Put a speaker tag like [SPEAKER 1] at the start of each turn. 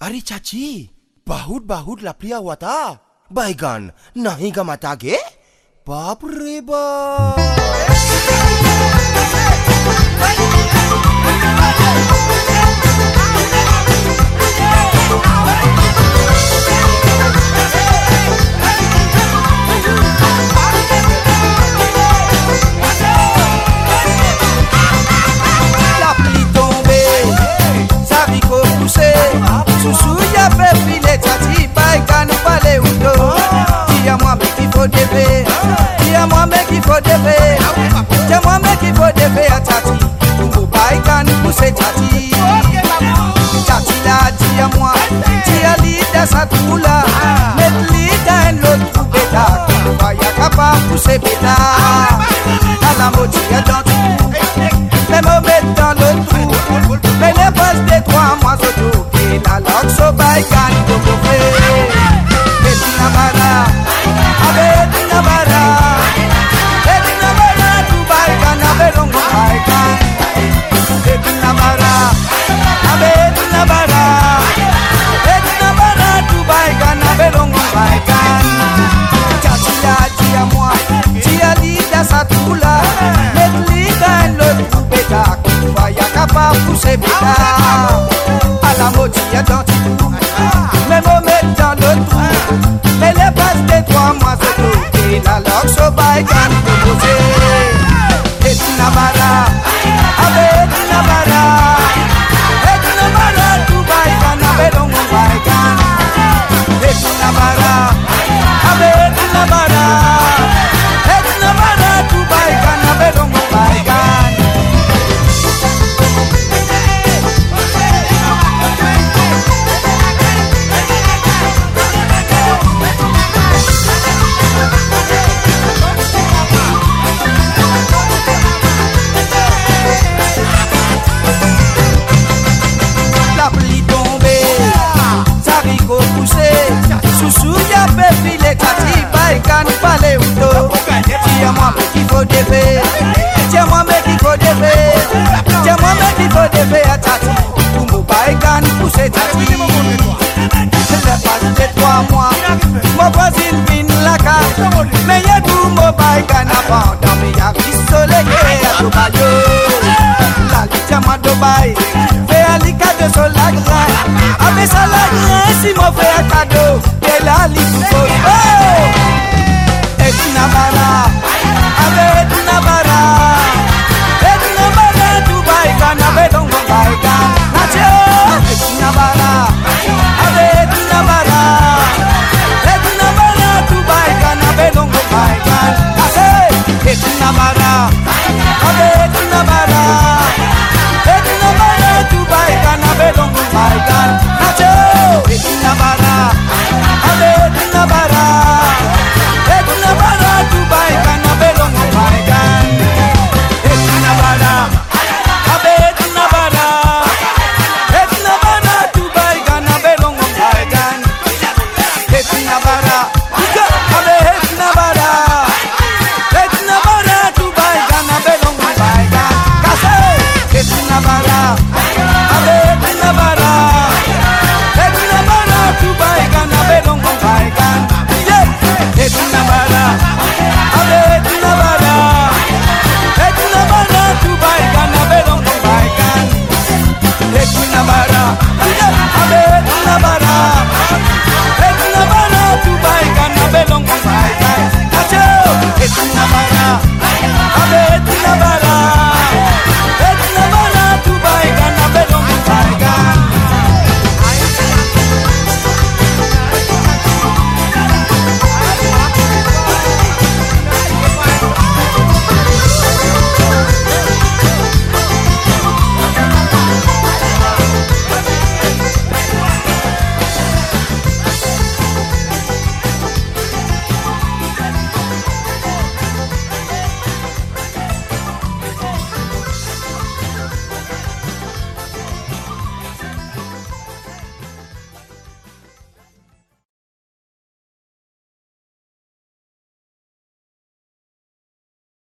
[SPEAKER 1] अरे चाची बहुत लपड़ी हुआ था बैगन नहीं गमाता गे बाप रे बाप
[SPEAKER 2] Dis-moi mais qu'il faut déver, dis-moi mais qu'il faut déver à Tati. Pour Baïkan pousser Tati. Tati l'a dit à moi, dis à l'idée sa troula, mettre l'idée l'autre trou bêta. Y'a qu'à pas pousser bêta. À la moitié dans tout, mais me mettre dans l'autre trou. Mais les passes des 3 mois autour, et la loque so Baïkan de bouffer. Et puis la bara, avec la bara. Pousser bêta à la moitié dans tout, mais me mettre dans le trou. Mais les bases des 3 mois c'est tout. Et la loque so Baïkan de poser. Et tu n'abara, avec tu n'abara. Et tu n'abara, tout Baïkan, avec l'on Baïkan. Et tu n'abara, avec tu n'abara. Et tu n'abara, tout Baïkan, avec l'on Baïkan. Sous y'a fait filer Tati Baïkan parler ou d'eau. Dis-moi mais qu'il faut déver, dis-moi mais qu'il faut déver, dis-moi mais qu'il faut déver à Tati. Pour mon Baïkan pousser Tati. Je l'ai pas de 3 mois, mon voisine vine la carte. Mais y'a tout mon Baïkan avant, dans mes avis soleil à Dubaï. La diamant Dubaï, fait un lica de solagra. Avec ça la grain si mon fait un cadeau. La ligue oh, et tu n'as pas là.